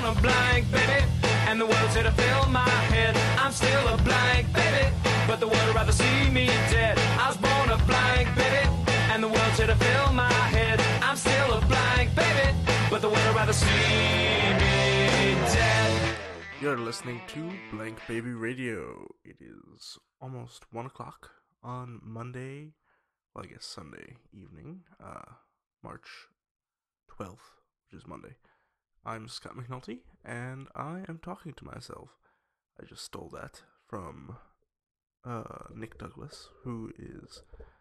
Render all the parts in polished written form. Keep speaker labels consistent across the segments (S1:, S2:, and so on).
S1: born a blank, baby, and the world's here to fill my head. I'm still a blank, baby, but the world would rather see me dead. I was born a blank, baby, and the world's here to fill my head. I'm still a blank, baby, but the world would rather see me dead.
S2: You're listening to Blank Baby Radio. It is almost 1 o'clock on Monday, well, I guess Sunday evening, March 12th, which is Monday. I'm Scott McNulty, and I am talking to myself. I just stole that from Nick Douglas, who is,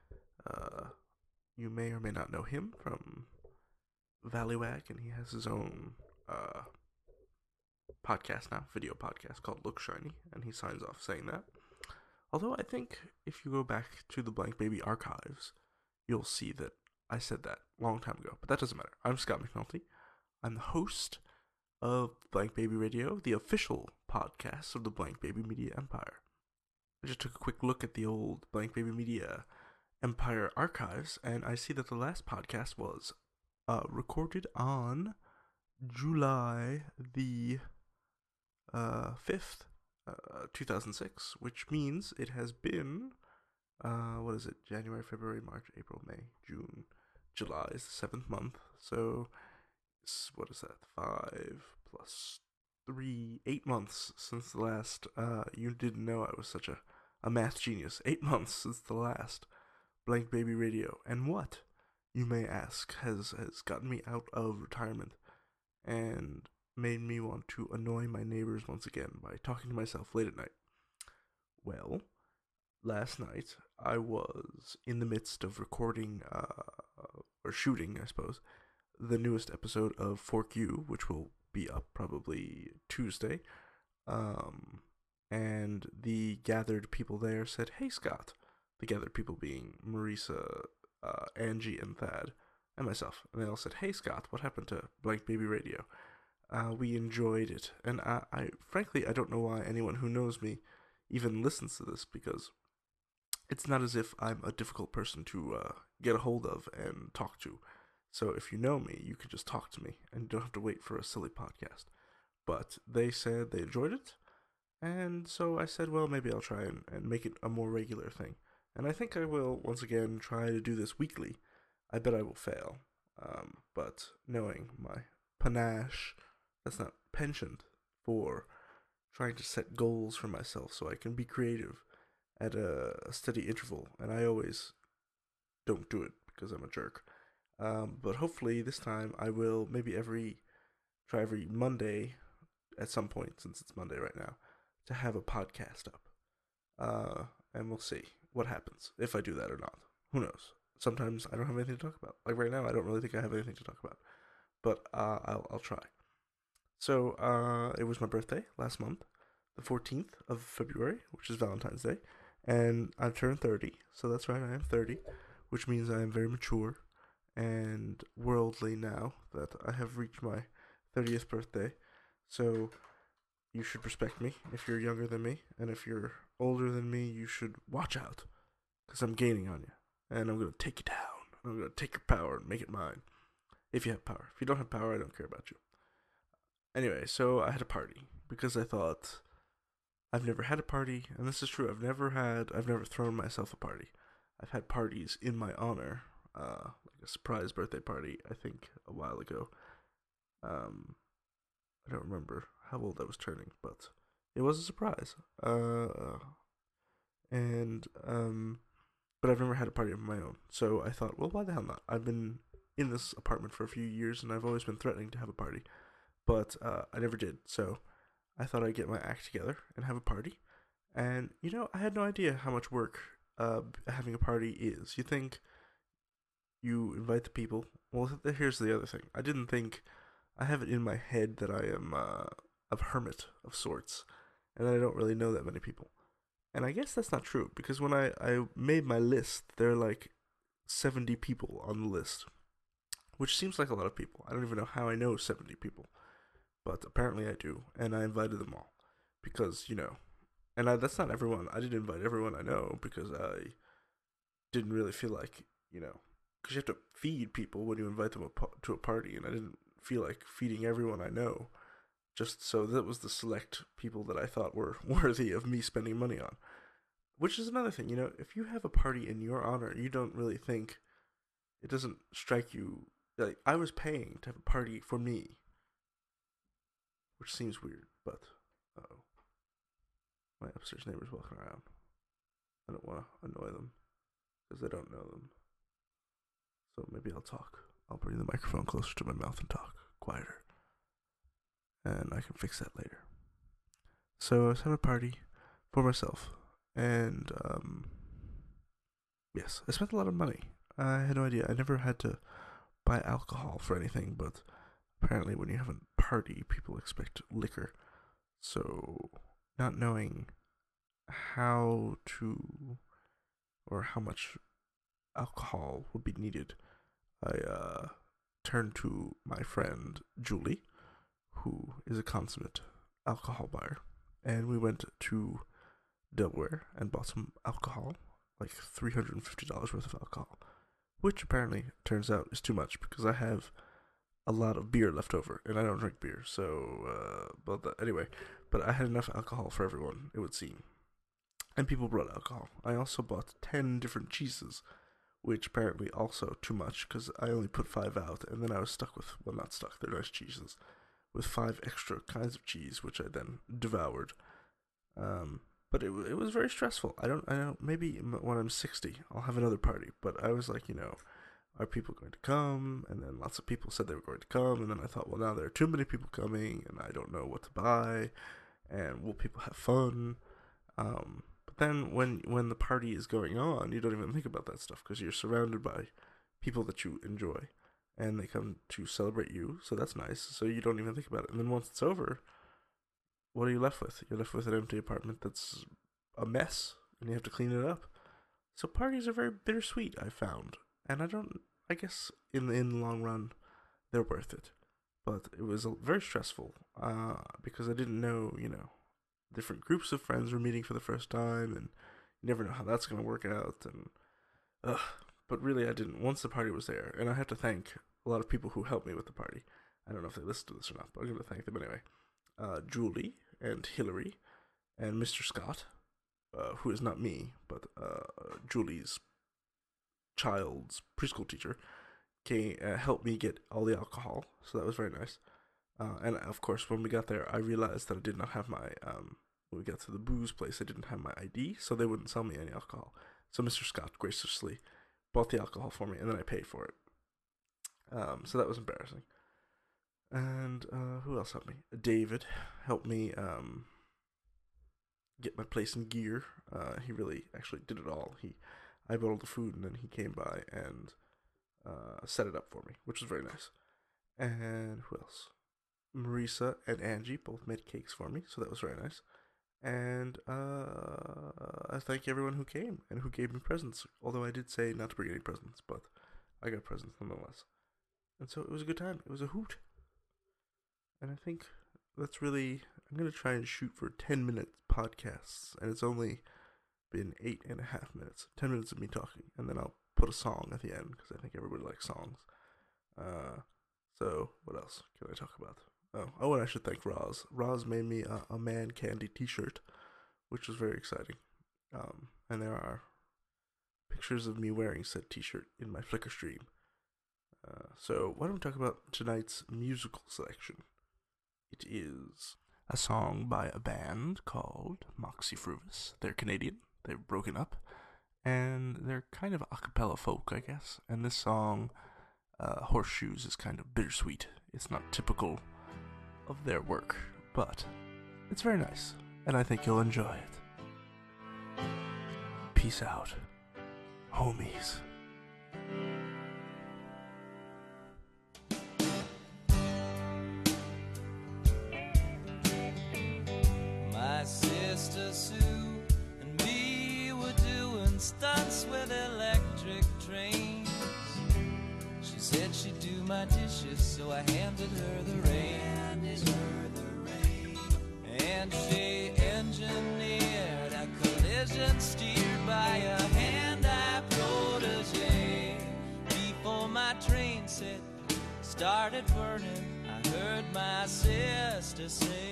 S2: you may or may not know him from Valleywag, and he has his own podcast now, video podcast called Look Shiny, and he signs off saying that. Although I think if you go back to the Blank Baby archives, you'll see that I said that a long time ago, but that doesn't matter. I'm Scott McNulty. I'm the host of Blank Baby Radio, the official podcast of the Blank Baby Media Empire. I just took a quick look at the old Blank Baby Media Empire archives, and I see that the last podcast was recorded on July the 5th, 2006, which means it has been, January, February, March, April, May, June, July is the 7th month, so, what is that, 5 plus 3, 8 months since the last, you didn't know I was such a math genius, 8 months since the last Blank Baby Radio, and what, you may ask, has gotten me out of retirement, and made me want to annoy my neighbors once again by talking to myself late at night. Well, last night I was in the midst of recording, or shooting, I suppose, the newest episode of Fork You, which will be up probably Tuesday. And the gathered people there said, "Hey Scott," the gathered people being Marisa, Angie, and Thad, and myself. And they all said, "Hey Scott, what happened to Blank Baby Radio? We enjoyed it." And I frankly, I don't know why anyone who knows me even listens to this, because it's not as if I'm a difficult person to get a hold of and talk to. So if you know me, you can just talk to me, and you don't have to wait for a silly podcast. But they said they enjoyed it, and so I said, well, maybe I'll try and make it a more regular thing. And I think I will, once again, try to do this weekly. I bet I will fail. But knowing my panache, that's not penchant for trying to set goals for myself so I can be creative at a steady interval, and I always don't do it because I'm a jerk. But hopefully this time I will maybe try every Monday at some point, since it's Monday right now, to have a podcast up. And we'll see what happens, if I do that or not. Who knows? Sometimes I don't have anything to talk about. Like right now, I don't really think I have anything to talk about. But I'll try. So it was my birthday last month, the 14th of February, which is Valentine's Day. And I turned 30, so that's right, I am 30, which means I am very mature and worldly now that I have reached my 30th birthday. So you should respect me if you're younger than me, and if you're older than me, you should watch out, because I'm gaining on you, and I'm going to take you down. I'm going to take your power and make it mine, if you have power. If you don't have power, I don't care about you. Anyway, so I had a party, because I thought, I've never had a party, and this is true, I've never thrown myself a party. I've had parties in my honor, like a surprise birthday party, I think, a while ago. I don't remember how old I was turning, but it was a surprise. But I've never had a party of my own, so I thought, well, why the hell not? I've been in this apartment for a few years, and I've always been threatening to have a party, but I never did, so I thought I'd get my act together and have a party. And, I had no idea how much work having a party is. You think you invite the people. Well, here's the other thing. I have it in my head that I am a hermit of sorts, and I don't really know that many people. And I guess that's not true, because when I made my list, there are like 70 people on the list, which seems like a lot of people. I don't even know how I know 70 people, but apparently I do, and I invited them all, because, and that's not everyone. I didn't invite everyone I know, because I didn't really feel like, because you have to feed people when you invite them to a party, and I didn't feel like feeding everyone I know Just so that was the select people that I thought were worthy of me spending money on. Which is another thing, if you have a party in your honor, you don't really think, it doesn't strike you, like, I was paying to have a party for me. Which seems weird, but, uh-oh. My upstairs neighbor's walking around. I don't want to annoy them, because I don't know them. So maybe I'll talk. I'll bring the microphone closer to my mouth and talk quieter. And I can fix that later. So I was having a party for myself. And, yes, I spent a lot of money. I had no idea. I never had to buy alcohol for anything, but apparently when you have a party, people expect liquor. So, not knowing how much alcohol would be needed, I turned to my friend Julie, who is a consummate alcohol buyer, and we went to Delaware and bought some alcohol, like $350 worth of alcohol, which apparently turns out is too much because I have a lot of beer left over, and I don't drink beer, so, but I had enough alcohol for everyone, it would seem. And people brought alcohol. I also bought 10 different cheeses, which apparently also too much, because I only put 5 out, and then I was stuck with, well, not stuck, they're nice cheeses, with 5 extra kinds of cheese, which I then devoured. But it was very stressful. I don't, maybe when I'm 60, I'll have another party, but I was like, are people going to come? And then lots of people said they were going to come, and then I thought, well, now there are too many people coming, and I don't know what to buy, and will people have fun? But then when the party is going on, you don't even think about that stuff, because you're surrounded by people that you enjoy, and they come to celebrate you, so that's nice, so you don't even think about it. And then once it's over, what are you left with? You're left with an empty apartment that's a mess, and you have to clean it up. So parties are very bittersweet, I found. And I guess in the long run, they're worth it. But it was very stressful, because I didn't know, different groups of friends were meeting for the first time, and you never know how that's going to work out, and, but really I didn't. Once the party was there, and I have to thank a lot of people who helped me with the party. I don't know if they listened to this or not, but I'm going to thank them anyway. Julie and Hillary and Mr. Scott, who is not me, but Julie's child's preschool teacher, helped me get all the alcohol, so that was very nice. And of course, when we got there, I realized that I did not have my, when we got to the booze place, I didn't have my ID, so they wouldn't sell me any alcohol. So Mr. Scott graciously bought the alcohol for me, and then I paid for it. So that was embarrassing. And who else helped me? David helped me get my place in gear. He really actually did it all. I bought all the food, and then he came by and set it up for me, which was very nice. And who else? Marisa and Angie both made cakes for me, so that was very nice. And I thank everyone who came and who gave me presents, although I did say not to bring any presents, but I got presents nonetheless. And so it was a good time. It was a hoot. And I think that's really, I'm going to try and shoot for 10-minute podcasts, and it's only been 8.5 minutes. 10 minutes of me talking, and then I'll put a song at the end, because I think everybody likes songs. So, what else can I talk about? Oh, and I should thank Roz. Roz made me a Man Candy t-shirt, which was very exciting. And there are pictures of me wearing said t-shirt in my Flickr stream. So, why don't we talk about tonight's musical selection? It is a song by a band called Moxie Fruvis. They're Canadian. They've broken up. And they're kind of a cappella folk, I guess. And this song, Horseshoes, is kind of bittersweet. It's not typical of their work, but it's very nice. And I think you'll enjoy it. Peace out, homies.
S3: Sister Sue and me were doing stunts with electric trains. She said she'd do my dishes, so I handed her the reins. And she engineered a collision steered by a hand-eye protege. Before my train set started burning, I heard my sister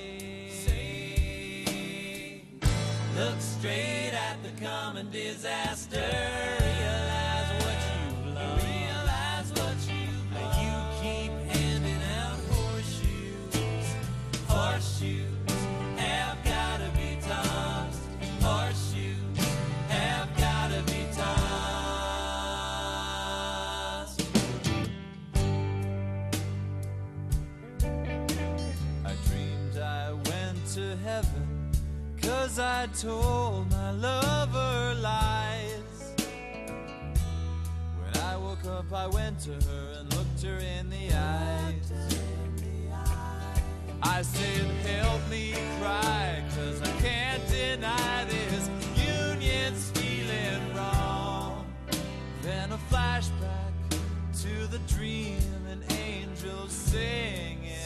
S3: say, look straight at the coming disaster, realize what you've lost, realize what you've lost. You keep handing out horseshoes, horseshoes have gotta be tossed, horseshoes have gotta be tossed. I dreamed I went to heaven, 'cause I told my lover lies. When I woke up, I went to her and looked her in the eyes. I said, help me cry, 'cause I can't deny this union's feeling wrong. Then a flashback to the dream and angels singing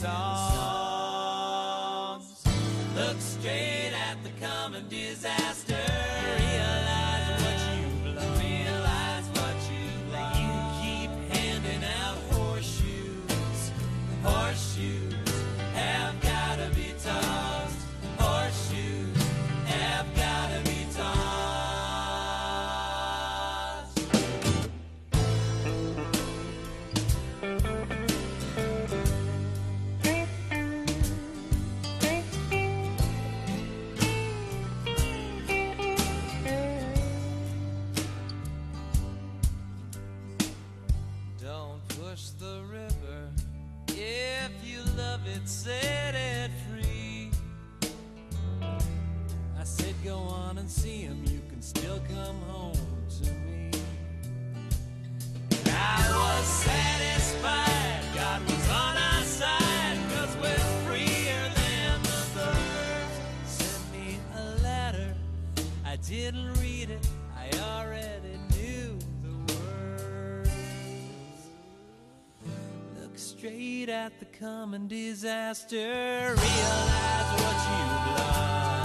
S3: songs. Look straight at the coming disaster, realize what you've lost, realize what you've lost. You keep handing out horseshoes, horseshoes have gotta be tossed, horseshoes have gotta be tossed. Don't push the river, if you love it, set it free. I said go on and see him, you can still come home to me. I was satisfied, God was on our side, 'cause we're freer than the birds. Sent me a letter, I didn't read it, I already knew the words. Look straight at the coming disaster, realize what you've lost.